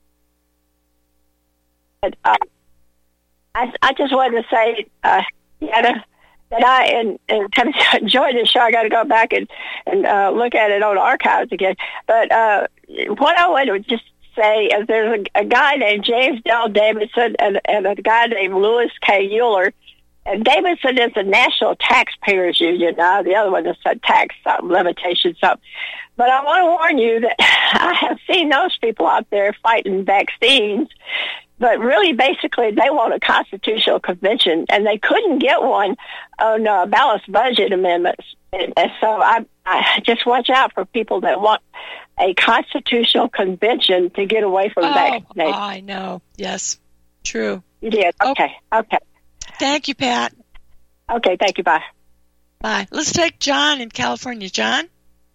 Uh, I, I just wanted to say, uh, Deanna, that I and, and have enjoyed the show. I got to go back and and uh, look at it on archives again. But uh, what I wanted to just say is there's a, a guy named James Dell Davidson and, and a guy named Louis K. Euler. And Davidson is the National Taxpayers Union. Uh, the other one is a tax something, limitation something. But I want to warn you that I have seen those people out there fighting vaccines. But really, basically, they want a constitutional convention, and they couldn't get one on uh, balanced budget amendments. And, and so I, I just watch out for people that want a constitutional convention to get away from Oh, vaccination. I know. Yes, true. You did. Okay. Okay. Thank you, Pat. Okay. Thank you. Bye. Bye. Let's take John in California. John?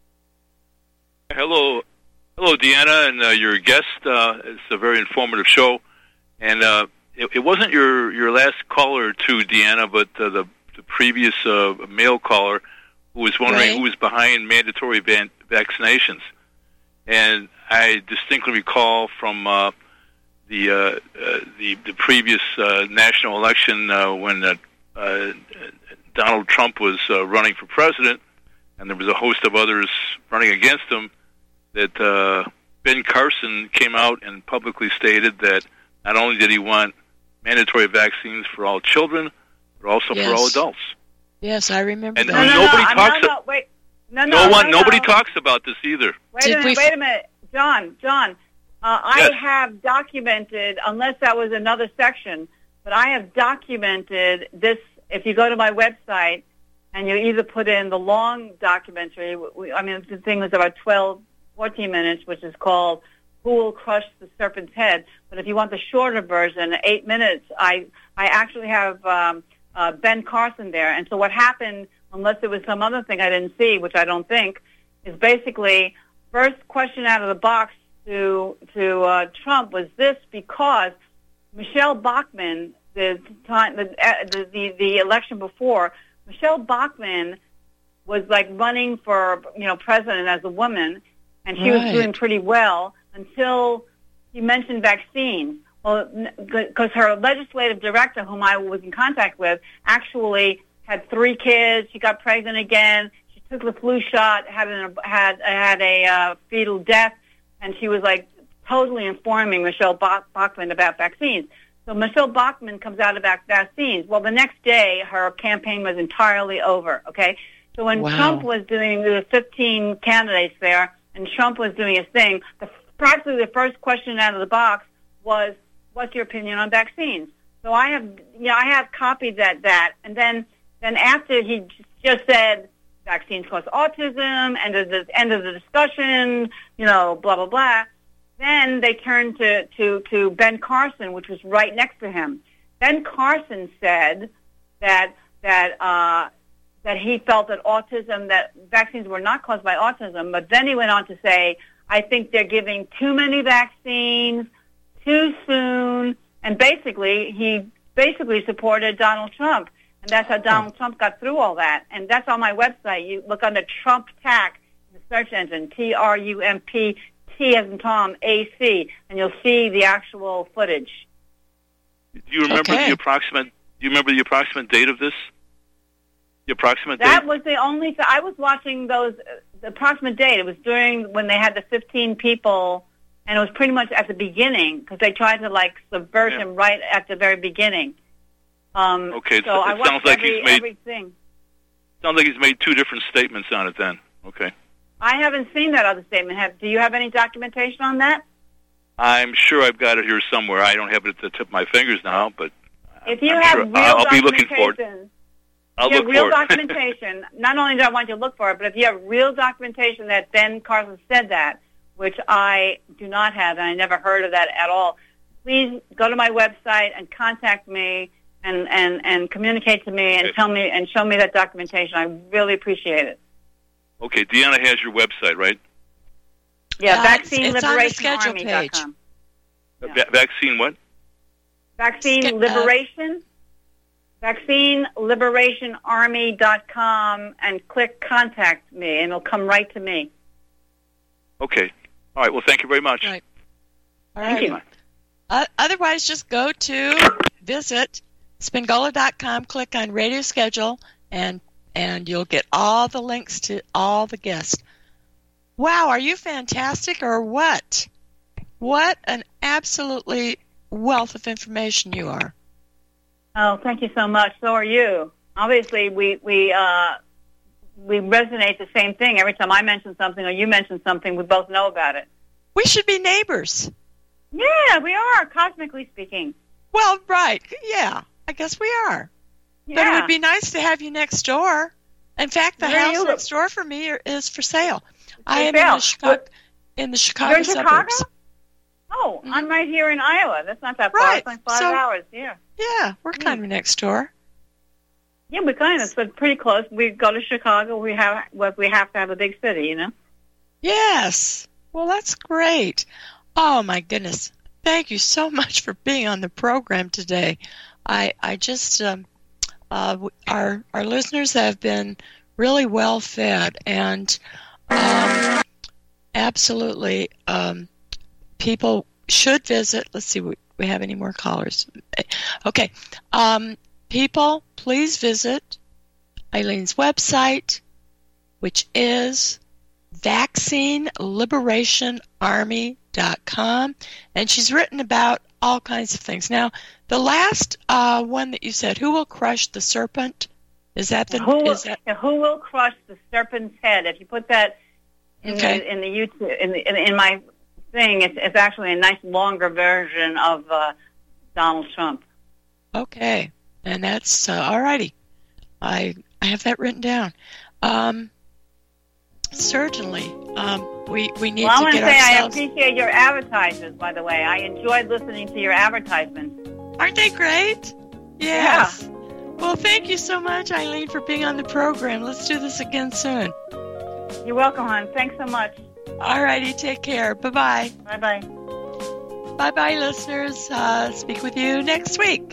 Hello, hello, Deanna, and uh, your guest. Uh, it's a very informative show, and uh, it, it wasn't your, your last caller to Deanna, but uh, the, the previous uh, male caller who was wondering Right. who was behind mandatory van- vaccinations. And I distinctly recall from uh, the, uh, uh, the the previous uh, national election uh, when uh, uh, Donald Trump was uh, running for president, and there was a host of others running against him, that uh, Ben Carson came out and publicly stated that not only did he want mandatory vaccines for all children, but also Yes. for all adults. Yes, I remember And that. No, no, nobody no, talks. no, no, wait. No, no, no, one, no, nobody no. talks about this either. Wait Did a minute, we- wait a minute. John, John, uh, Yes. I have documented, unless that was another section, but I have documented this. If you go to my website and you either put in the long documentary, we, I mean, the thing was about twelve, fourteen minutes, which is called Who Will Crush the Serpent's Head. But if you want the shorter version, eight minutes, I, I actually have um, uh, Ben Carson there. And so what happened, unless it was some other thing I didn't see, which I don't think, is basically first question out of the box to to uh, Trump was this, because Michelle Bachmann, the time the, uh, the the the election before, Michelle Bachmann was like running for you know president as a woman, and she was Right. doing pretty well until he mentioned vaccines. Well, because her legislative director, whom I was in contact with, actually had three kids. She got pregnant again. She took the flu shot, had an, had had a uh, fetal death, and she was like totally informing Michelle Bach- Bachmann about vaccines. So Michelle Bachmann comes out about vaccines. Well, the next day, her campaign was entirely over. Okay, so when Wow. Trump was doing the fifteen candidates there, and Trump was doing his thing, the, practically the first question out of the box was, "What's your opinion on vaccines?" So I have, you know, I have copied that that, and then then after he just said vaccines cause autism, and at the end of the discussion, you know, blah blah blah. Then they turned to, to, to Ben Carson, which was right next to him. Ben Carson said that that uh, that he felt that autism, that vaccines were not caused by autism. But then he went on to say, "I think they're giving too many vaccines too soon," and basically he basically supported Donald Trump, and that's how Donald Trump got through all that. And that's on my website. You look under Trump Tac, the search engine, T R U M P. T as in Tom, A C, and you'll see the actual footage. Do you remember Okay. the approximate? Do you remember the approximate date of this? The approximate That date? was the only th- I was watching those the approximate date. It was during when they had the fifteen people, and it was pretty much at the beginning because they tried to like subvert Yeah. him right at the very beginning. Um, Okay, so so I it watched sounds like every, he's made everything. sounds like he's made two different statements on it. Then, okay. I haven't seen that other statement. Have, do you have any documentation on that? I'm sure I've got it here somewhere. I don't have it at the tip of my fingers now, but If you I'm have sure. real I'll, I'll be looking for it. documentation, I'll if you look have real for it. documentation, not only do I want you to look for it, but if you have real documentation that Ben Carson said that, which I do not have, and I never heard of that at all, please go to my website and contact me and, and, and communicate to me and Okay. tell me and show me that documentation. I really appreciate it. Okay, Deanna has your website, right? Yeah, Uh, vaccine it's- it's on the liberation schedule army page. dot com. Uh, va- vaccine what? Vaccine Ske- uh, Liberation, vaccine liberation army dot com, and click contact me, and it'll come right to me. Okay. All right. Well, thank you very much. Right. All Thank right. you. Uh, otherwise, just go to visit spingola dot com, click on radio schedule, and and you'll get all the links to all the guests. Wow, are you fantastic or what? What an absolutely wealth of information you are. Oh, thank you so much. So are you. Obviously, we we uh, we resonate the same thing. Every time I mention something or you mention something, we both know about it. We should be neighbors. Yeah, we are, cosmically speaking. Well, right. Yeah, I guess we are. But it Yeah. would be nice to have you next door. In fact, the Where do house you live? next door for me are- is for sale. I am sale. in the Chicago, in the Chicago You're in suburbs. Chicago? Oh, I'm right here in Iowa. That's not that far. Right. It's like five So- hours. Yeah. Yeah, we're kind of next door. Yeah, we kind of. It's pretty close. We go to Chicago. We have well, we have to have a big city, you know. Yes. Well, that's great. Oh my goodness! Thank you so much for being on the program today. I I just um, uh, w- our our listeners have been really well fed and um, absolutely um, people should visit. Let's see, we we have any more callers? Okay, um, people, please visit Eileen's website, which is vaccine liberation army dot com, and she's written about all kinds of things. Now, the last uh, one that you said, who will crush the serpent? Is that the? Who will, is that, who will crush the serpent's head? If you put that in Okay. the in the YouTube in, the, in, in my thing, it's, it's actually a nice longer version of uh, Donald Trump. okay, and that's uh, all righty. I I have that written down. Um, certainly, um, we we need Well, I to want to get say I ourselves. appreciate your advertisements. By the way, I enjoyed listening to your advertisements. Aren't they great? Yes. Well, thank you so much, Eileen, for being on the program. Let's do this again soon. You're welcome, hon. Thanks so much. All righty, take care. Bye-bye. Bye-bye. Bye-bye, listeners. Uh, speak with you next week.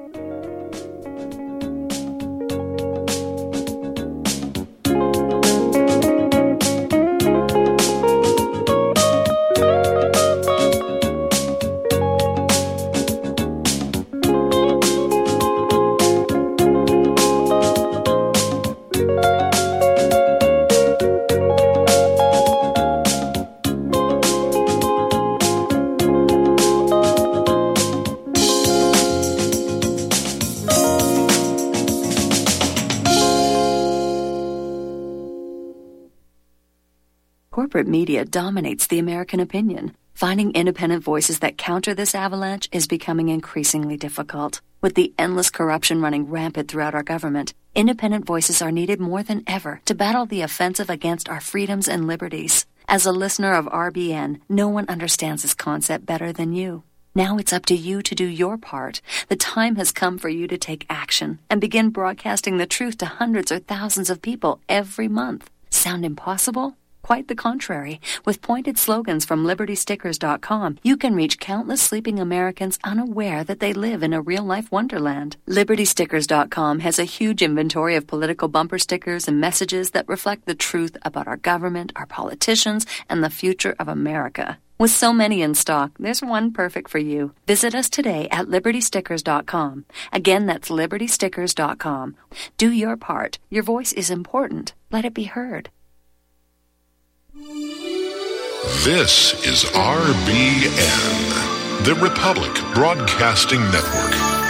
Corporate media dominates the American opinion. Finding independent voices that counter this avalanche is becoming increasingly difficult. With the endless corruption running rampant throughout our government, independent voices are needed more than ever to battle the offensive against our freedoms and liberties. As a listener of R B N, no one understands this concept better than you. Now it's up to you to do your part. The time has come for you to take action and begin broadcasting the truth to hundreds or thousands of people every month. Sound impossible? Quite the contrary. With pointed slogans from liberty stickers dot com, you can reach countless sleeping Americans unaware that they live in a real-life wonderland. liberty stickers dot com has a huge inventory of political bumper stickers and messages that reflect the truth about our government, our politicians, and the future of America. With so many in stock, there's one perfect for you. Visit us today at liberty stickers dot com. Again, that's liberty stickers dot com. Do your part. Your voice is important. Let it be heard. This is R B N, the Republic Broadcasting Network.